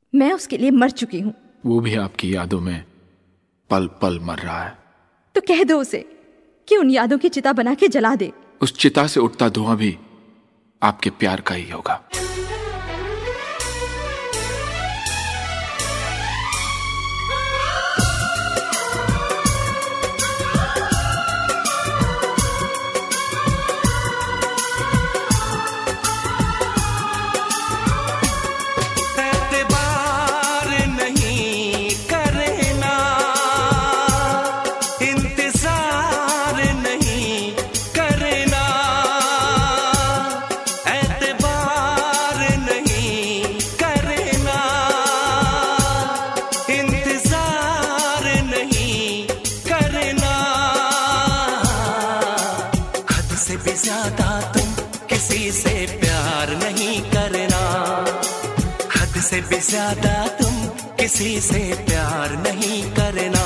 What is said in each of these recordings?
मैं उसके लिए मर चुकी हूँ। वो भी आपकी यादों में पल पल मर रहा है। तो कह दो उसे कि उन यादों की चिता बना के जला दे। उस चिता से उठता धुआं भी आपके प्यार का ही होगा। ज्यादा तुम किसी से प्यार नहीं करना, हद से भी ज्यादा तुम किसी से प्यार नहीं करना।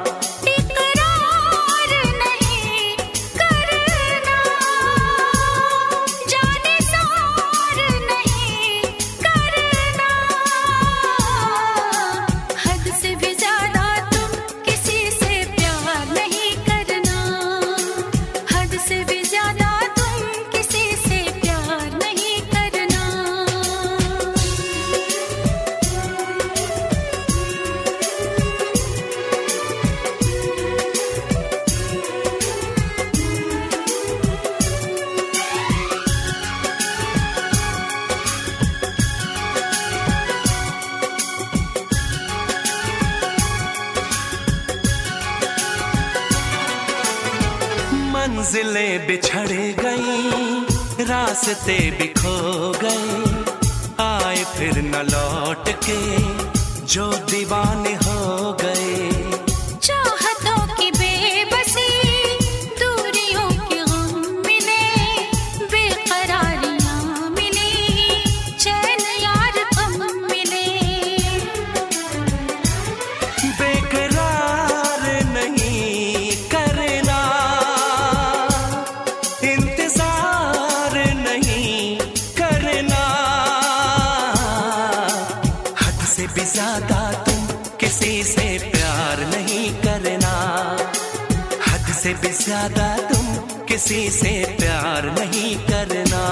मंजिलें बिछड़ गई, रास्ते भी खो गए, आए फिर न लौट के जो दीवाने हो गए। चाहतों की बेबसी, दूरियों के गम मिले, बेकरारियां मिली, चैन यार कम मिले। बेकरार नहीं करना, इंतजार नहीं करना, हद से भी ज्यादा तुम किसी से प्यार नहीं करना, हद से भी ज्यादा तुम किसी से प्यार नहीं करना।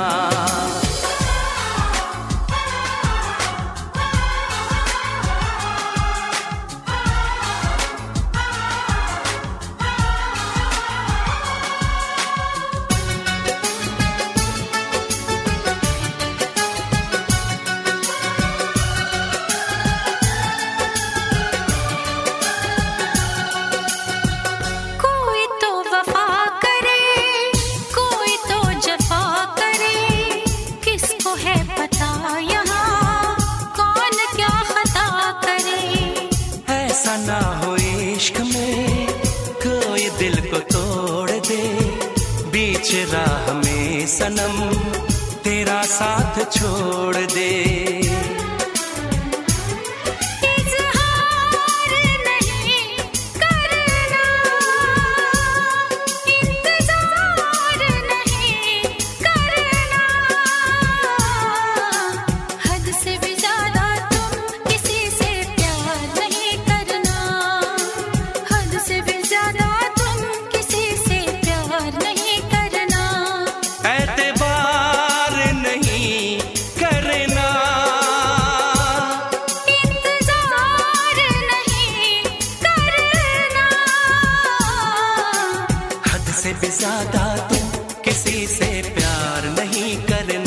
ऐसा ना हो इश्क में कोई दिल को तोड़ दे, बीच राह में सनम तेरा साथ छोड़ दे। से भी ज्यादा तुम किसी से प्यार नहीं करना।